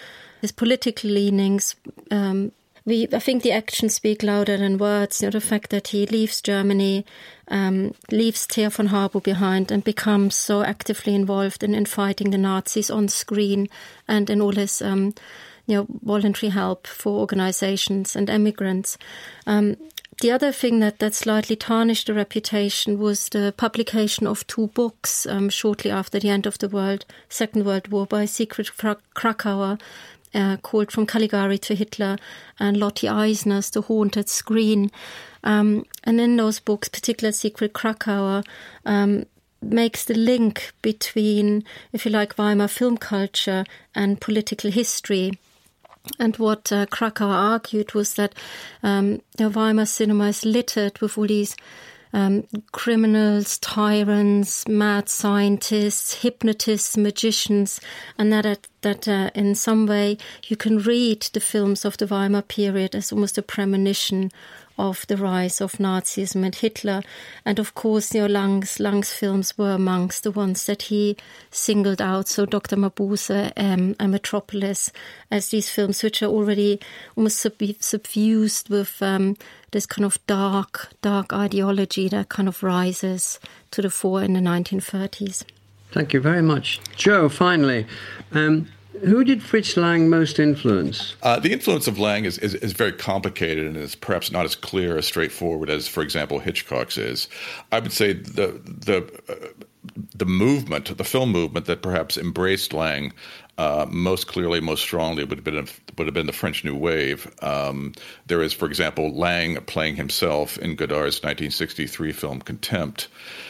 his political leanings. Um, we, I think the actions speak louder than words. You know, the fact that he leaves Germany, um, leaves Theo von Harburg behind, and becomes so actively involved in, in fighting the Nazis on screen and in all his um, you know, voluntary help for organizations and emigrants. Um, The other thing that, that slightly tarnished the reputation was the publication of two books um, shortly after the end of the World Second World War by Siegfried Kracauer, uh, called From Caligari to Hitler, and Lotte Eisner's The Haunted Screen. Um, and in those books, particularly Siegfried Kracauer, um, makes the link between, if you like, Weimar film culture and political history. And what uh, Kracauer argued was that um, you know, Weimar cinema is littered with all these um, criminals, tyrants, mad scientists, hypnotists, magicians, and that that uh, in some way you can read the films of the Weimar period as almost a premonition of the rise of Nazism and Hitler. And of course, you know, Lang's, Lang's films were amongst the ones that he singled out. So Doctor Mabuse um, and Metropolis as these films, which are already almost sub- suffused with um, this kind of dark, dark ideology that kind of rises to the fore in the nineteen thirties. Thank you very much. Joe, finally, um, who did Fritz Lang most influence? Uh, the influence of Lang is, is, is very complicated and is perhaps not as clear or straightforward as, for example, Hitchcock's is. I would say the the uh, the movement, the film movement that perhaps embraced Lang uh, most clearly, most strongly would have been would have been the French New Wave. Um, there is, for example, Lang playing himself in Godard's nineteen sixty-three film Contempt.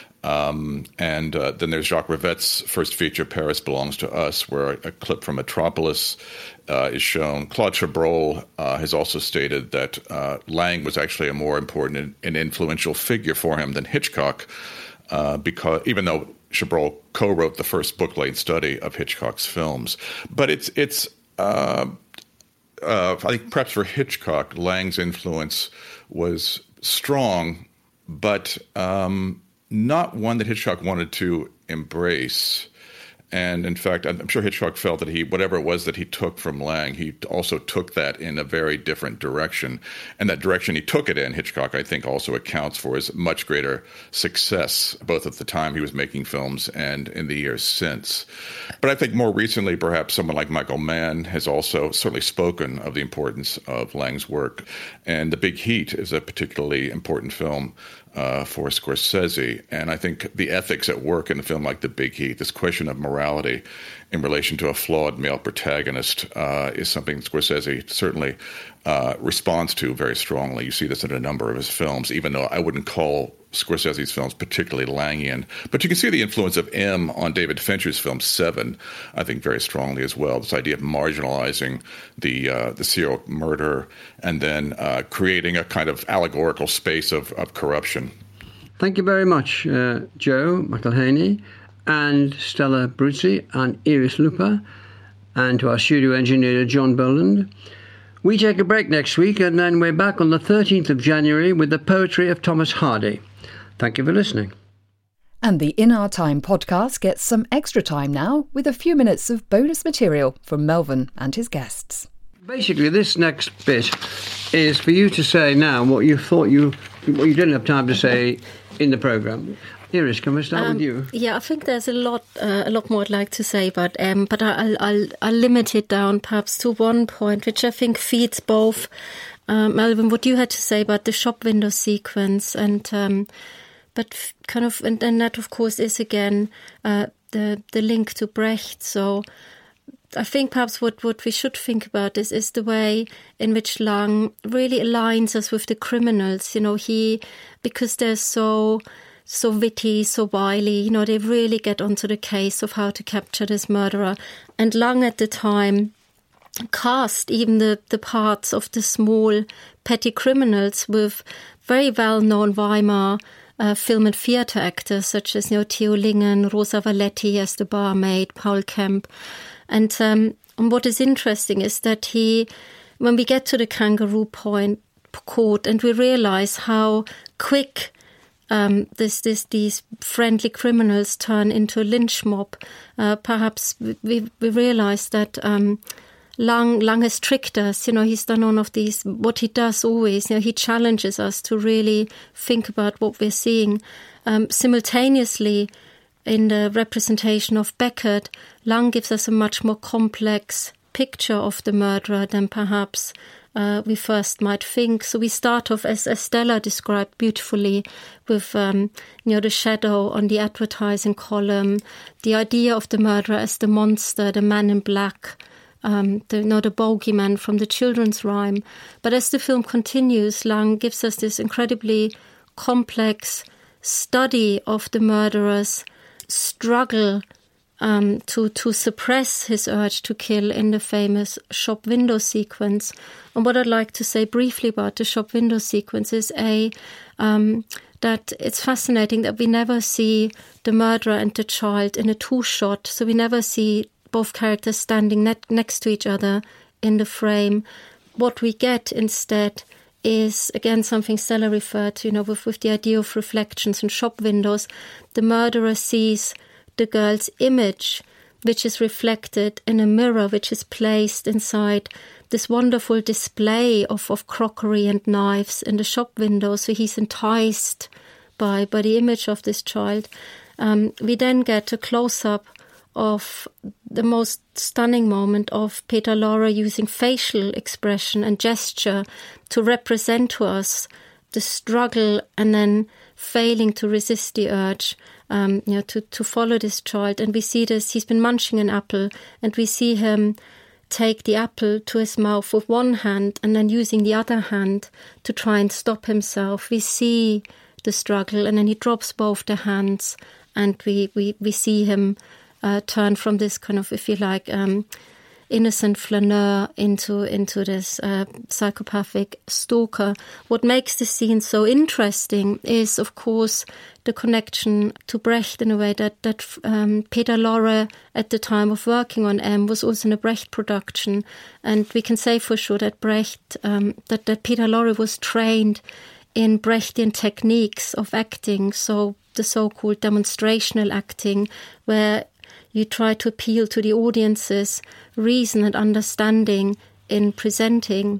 Um, and uh, then there's Jacques Rivette's first feature, Paris Belongs to Us, where a, a clip from Metropolis uh, is shown. Claude Chabrol uh, has also stated that uh, Lang was actually a more important and influential figure for him than Hitchcock, uh, because even though Chabrol co-wrote the first book-length study of Hitchcock's films. But it's it's uh, uh, I think perhaps for Hitchcock, Lang's influence was strong, but um, not one that Hitchcock wanted to embrace. And in fact, I'm sure Hitchcock felt that he, whatever it was that he took from Lang, he also took that in a very different direction. And that direction he took it in, Hitchcock, I think, also accounts for his much greater success, both at the time he was making films and in the years since. But I think more recently, perhaps someone like Michael Mann has also certainly spoken of the importance of Lang's work. And The Big Heat is a particularly important film Uh, for Scorsese. And I think the ethics at work in a film like The Big Heat, this question of morality in relation to a flawed male protagonist, uh, is something that Scorsese certainly uh, responds to very strongly. You see this in a number of his films, even though I wouldn't call Scorsese's films particularly Langian. But you can see the influence of M on David Fincher's film Seven, I think, very strongly as well. This idea of marginalizing the uh, the serial murderer and then uh, creating a kind of allegorical space of, of corruption. Thank you very much, uh, Joe McElhaney and Stella Bruzzi and Iris Lupa, and to our studio engineer, John Boland. We take a break next week, and then we're back on the thirteenth of January with the poetry of Thomas Hardy. Thank you for listening. And the In Our Time podcast gets some extra time now with a few minutes of bonus material from Melvyn and his guests. Basically, this next bit is for you to say now what you thought you, what you didn't have time to say in the programme. Iris, can we start um, with you? Yeah, I think there's a lot, uh, a lot more I'd like to say, but um, but I'll, I'll I'll limit it down perhaps to one point, which I think feeds both. Um, Melvyn, what you had to say about the shop window sequence, and um, but kind of, and, and that of course is again uh, the the link to Brecht. So I think perhaps what, what we should think about is is the way in which Lang really aligns us with the criminals. You know, he because they're so. so witty, so wily, you know, they really get onto the case of how to capture this murderer. And Lang at the time cast even the, the parts of the small petty criminals with very well-known Weimar uh, film and theatre actors such as, you know, Theo Lingen, Rosa Valetti as the barmaid, Paul Kemp. And, um, and what is interesting is that he, when we get to the Kangaroo Point court and we realise how quick Um, this, this, these friendly criminals turn into a lynch mob. Uh, perhaps we, we realise that um, Lang, Lang has tricked us. You know, he's done one of these, what he does always, you know, he challenges us to really think about what we're seeing. Um, simultaneously, in the representation of Beckett, Lang gives us a much more complex picture of the murderer than perhaps uh, we first might think. So we start off, as, as Stella described beautifully, with um, you know, the shadow on the advertising column, the idea of the murderer as the monster, the man in black, Um, the, you know, the bogeyman from the children's rhyme. But as the film continues, Lang gives us this incredibly complex study of the murderer's struggle um, to, to suppress his urge to kill in the famous shop window sequence. And what I'd like to say briefly about the shop window sequence is A, um, that it's fascinating that we never see the murderer and the child in a two-shot, so we never see both characters standing ne- next to each other in the frame. What we get instead is, again, something Stella referred to, you know, with, with the idea of reflections in shop windows. The murderer sees the girl's image, which is reflected in a mirror, which is placed inside this wonderful display of, of crockery and knives in the shop window. So he's enticed by, by the image of this child. Um, we then get a close-up of the most stunning moment of Peter Lorre using facial expression and gesture to represent to us the struggle and then failing to resist the urge um, you know, to, to follow this child. And we see this, he's been munching an apple, and we see him take the apple to his mouth with one hand and then using the other hand to try and stop himself. We see the struggle, and then he drops both the hands, and we, we, we see him Uh, turn from this kind of, if you like, um, innocent flaneur into into this uh, psychopathic stalker. What makes this scene so interesting is, of course, the connection to Brecht in a way that, that um, Peter Lorre, at the time of working on M, was also in a Brecht production. And we can say for sure that Brecht, um, that, that Peter Lorre was trained in Brechtian techniques of acting, so the so-called demonstrational acting, where you try to appeal to the audience's reason and understanding in presenting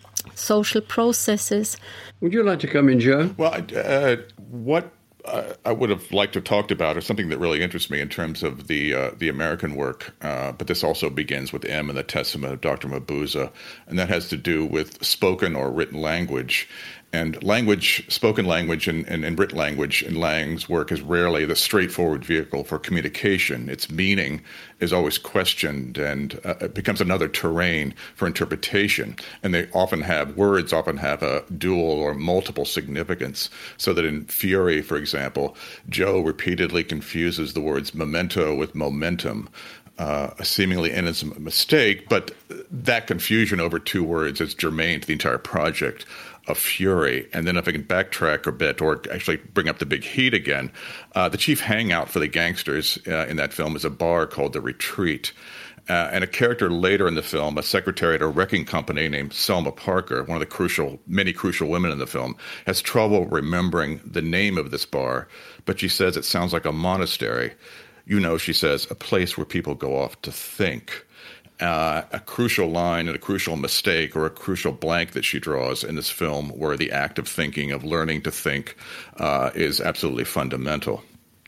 social processes. Would you like to come in, Joe? Well, uh, what uh, I would have liked to have talked about is something that really interests me in terms of the uh, the American work, uh, but this also begins with M and the Testament of Doctor Mabuse, and that has to do with spoken or written language. And language, spoken language and, and, and written language in Lang's work is rarely the straightforward vehicle for communication. Its meaning is always questioned, and uh, it becomes another terrain for interpretation. And they often have, words often have a dual or multiple significance, so that in Fury, for example, Joe repeatedly confuses the words memento with momentum. Uh, a seemingly innocent mistake, but that confusion over two words is germane to the entire project of Fury. And then if I can backtrack a bit, or actually bring up the big heat again, uh, the chief hangout for the gangsters uh, in that film is a bar called The Retreat. Uh, and a character later in the film, a secretary at a wrecking company named Selma Parker, one of the crucial, many crucial women in the film, has trouble remembering the name of this bar, but she says it sounds like a monastery. You know, she says, a place where people go off to think. Uh, a crucial line and a crucial mistake, or a crucial blank that she draws in this film, where the act of thinking, of learning to think, uh, is absolutely fundamental.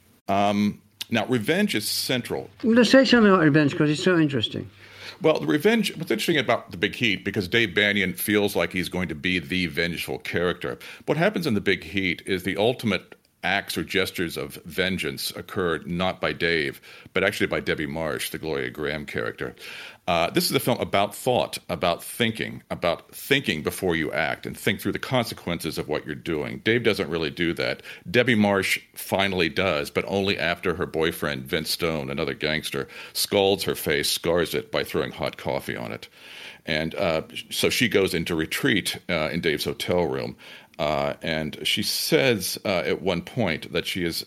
Um, now, revenge is central. Let's say something about revenge, because it's so interesting. Well, the revenge, what's interesting about The Big Heat, because Dave Banyan feels like he's going to be the vengeful character. What happens in The Big Heat is the ultimate acts or gestures of vengeance occurred not by Dave, but actually by Debbie Marsh, the Gloria Graham character. Uh, this is a film about thought, about thinking, about thinking before you act, and think through the consequences of what you're doing. Dave doesn't really do that. Debbie Marsh finally does, but only after her boyfriend, Vince Stone, another gangster, scalds her face, scars it by throwing hot coffee on it. And uh, so she goes into retreat uh, in Dave's hotel room. Uh, and she says uh, at one point that she is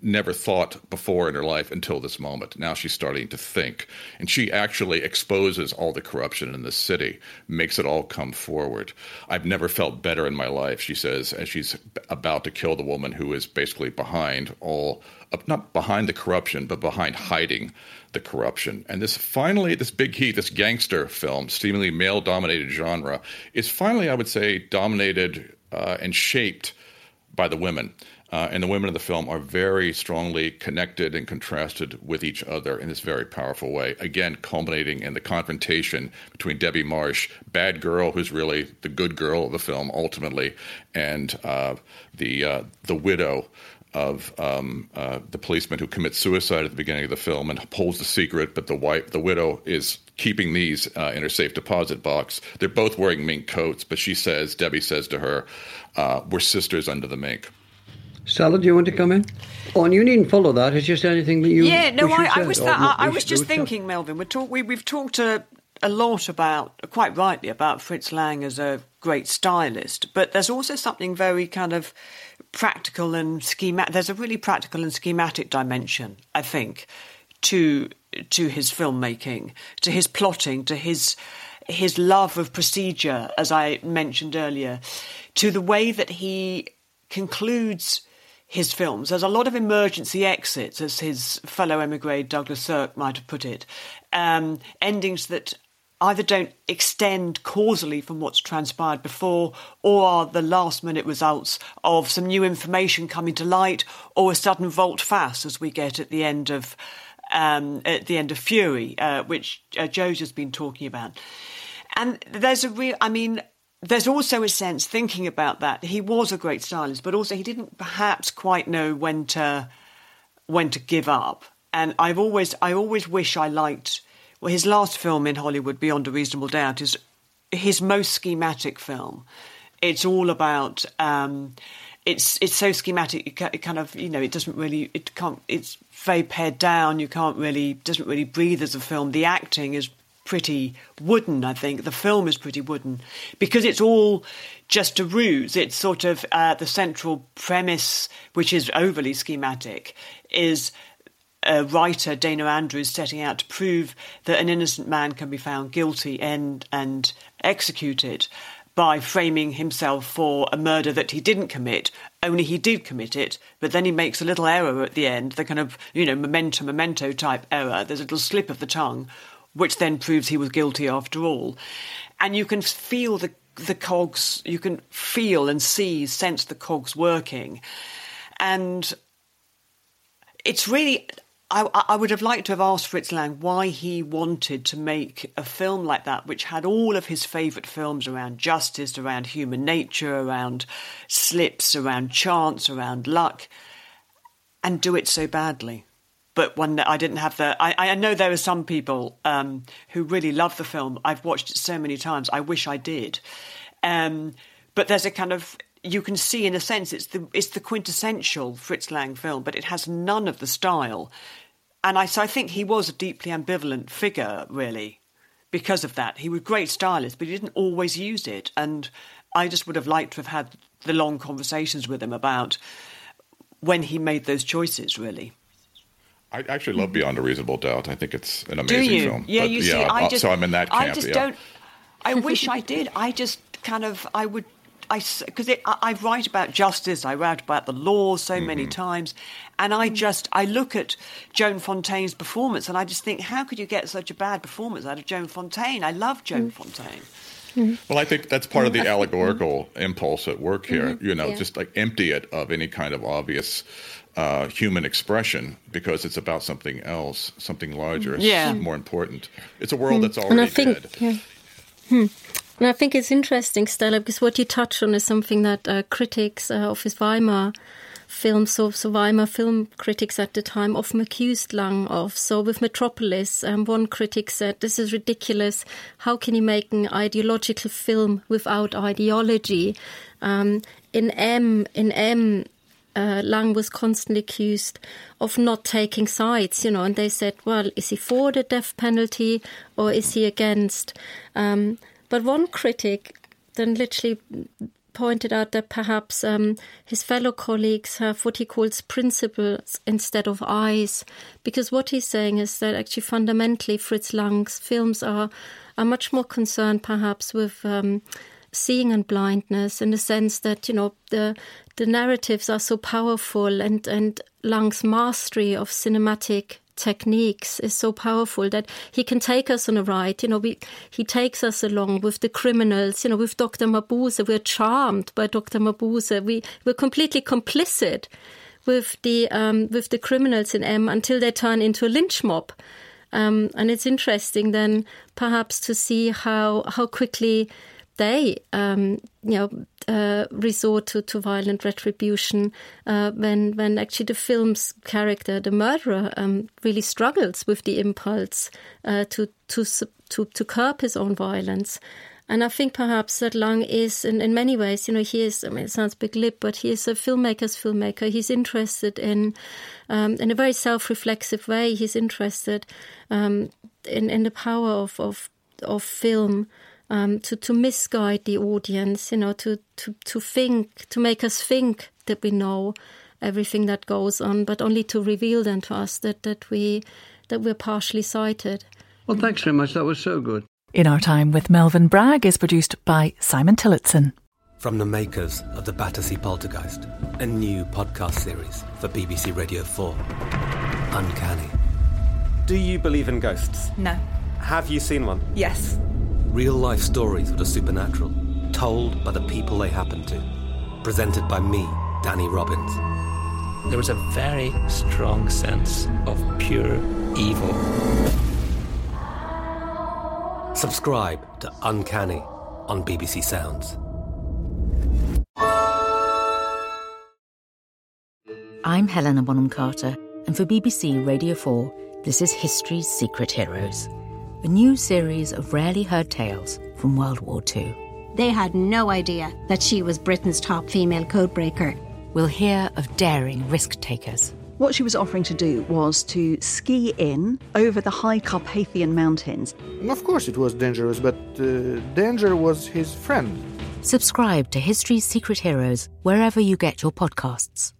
never thought before in her life until this moment. Now she's starting to think. And she actually exposes all the corruption in the city, makes it all come forward. I've never felt better in my life, she says, as she's about to kill the woman who is basically behind all, not behind the corruption, but behind hiding the corruption. And this finally, this big heat, this gangster film, seemingly male-dominated genre, is finally, I would say, dominated uh, and shaped by the women. Uh, and the women of the film are very strongly connected and contrasted with each other in this very powerful way. Again, culminating in the confrontation between Debbie Marsh, bad girl who's really the good girl of the film ultimately, and uh, the uh, the widow of um, uh, the policeman who commits suicide at the beginning of the film and holds the secret, but the wife, the widow, is keeping these uh, in her safe deposit box. They're both wearing mink coats, but she says, Debbie says to her, uh, we're sisters under the mink. Stella, do you want to come in? Oh, and you needn't follow that. It's just anything that you... Yeah, no, I, I said, was, or that, not I, I wish- was just wish- thinking, Melvin, we're talk, we, we've talked a, a lot about, quite rightly, about Fritz Lang as a great stylist, but there's also something very kind of practical and schematic. There's a really practical and schematic dimension, I think, to to his filmmaking, to his plotting, to his his love of procedure, as I mentioned earlier, to the way that he concludes his films. There's a lot of emergency exits, as his fellow emigre Douglas Sirk might have put it, um, endings that either don't extend causally from what's transpired before, or are the last-minute results of some new information coming to light, or a sudden volte-face, as we get at the end of um, at the end of Fury, uh, which uh, Joe's has been talking about. And there's a real, I mean, there's also a sense, thinking about that, he was a great stylist, but also he didn't perhaps quite know when to when to give up. And I've always, I always wish I liked. Well, his last film in Hollywood, Beyond a Reasonable Doubt, is his most schematic film. It's all about. Um, it's it's so schematic. It, it kind of, you know, it doesn't really. It can't. It's very pared down. You can't really. Doesn't really breathe as a film. The acting is pretty wooden. I think the film is pretty wooden because it's all just a ruse. It's sort of uh, the central premise, which is overly schematic, is. A writer, Dana Andrews, setting out to prove that an innocent man can be found guilty and and executed by framing himself for a murder that he didn't commit, only he did commit it, but then he makes a little error at the end, the kind of, you know, memento, memento type error. There's a little slip of the tongue, which then proves he was guilty after all. And you can feel the, the cogs, you can feel and see, sense the cogs working. And it's really... I, I would have liked to have asked Fritz Lang why he wanted to make a film like that, which had all of his favourite films around justice, around human nature, around slips, around chance, around luck, and do it so badly. But when I didn't have the... I, I know there are some people um, who really love the film. I've watched it so many times. I wish I did. Um, but there's a kind of... You can see, in a sense, it's the it's the quintessential Fritz Lang film, but it has none of the style. And I, so I think he was a deeply ambivalent figure, really, because of that. He was a great stylist, but he didn't always use it. And I just would have liked to have had the long conversations with him about when he made those choices, really. I actually love Beyond a Reasonable Doubt. I think it's an amazing Do you? film. Yeah, but, you yeah, see, I just... So I'm in that camp, I just yeah. don't... I wish I did. I just kind of... I would... I because I, I write about justice, I write about the law so mm-hmm. many times, and I just I look at Joan Fontaine's performance, and I just think, how could you get such a bad performance out of Joan Fontaine? I love Joan mm-hmm. Fontaine. Mm-hmm. Well, I think that's part of the allegorical impulse at work here. Mm-hmm. You know, yeah. just like empty it of any kind of obvious uh, human expression because it's about something else, something larger, yeah. more important. It's a world mm. that's already and I think, dead. Yeah. Hmm. And I think it's interesting, Stella, because what you touch on is something that uh, critics uh, of his Weimar films, so, so Weimar film critics at the time often accused Lang of. So with Metropolis, um, one critic said, this is ridiculous. How can you make an ideological film without ideology? Um, in M, in M, uh, Lang was constantly accused of not taking sides, you know, and they said, well, is he for the death penalty or is he against? Um, But one critic then literally pointed out that perhaps um, his fellow colleagues have what he calls principles instead of eyes, because what he's saying is that actually fundamentally Fritz Lang's films are, are much more concerned perhaps with um, seeing and blindness, in the sense that, you know, the the narratives are so powerful, and, and Lang's mastery of cinematic techniques is so powerful that he can take us on a ride. You know, we, he takes us along with the criminals, you know, with Doctor Mabuse. We're charmed by Doctor Mabuse. We, we're completely complicit with the um, with the criminals in M until they turn into a lynch mob. Um, and it's interesting then perhaps to see how how quickly they um, you know uh, resort to, to violent retribution uh, when when actually the film's character, the murderer, um, really struggles with the impulse uh, to to to to curb his own violence. And I think perhaps that Lang is, in, in many ways, you know, he is, I mean, it sounds big lip, but he is a filmmaker's filmmaker. He's interested in, um, in a very self-reflexive way, he's interested um, in, in the power of, of, of film um, to, to misguide the audience, you know, to, to, to think, to make us think that we know everything that goes on, but only to reveal then to us that, that, we, that we're partially sighted. Well, thanks very much. That was so good. In Our Time with Melvyn Bragg is produced by Simon Tillotson. From the makers of The Battersea Poltergeist, a new podcast series for B B C Radio four. Uncanny. Do you believe in ghosts? No. Have you seen one? Yes. Real-life stories of the supernatural, told by the people they happen to. Presented by me, Danny Robbins. There was a very strong sense of pure evil. Subscribe to Uncanny on B B C Sounds. I'm Helena Bonham Carter, and for B B C Radio four, this is History's Secret Heroes, a new series of rarely heard tales from World War Two. They had no idea that she was Britain's top female codebreaker. We'll hear of daring risk-takers. What she was offering to do was to ski in over the high Carpathian mountains. Of course it was dangerous, but uh, danger was his friend. Subscribe to History's Secret Heroes wherever you get your podcasts.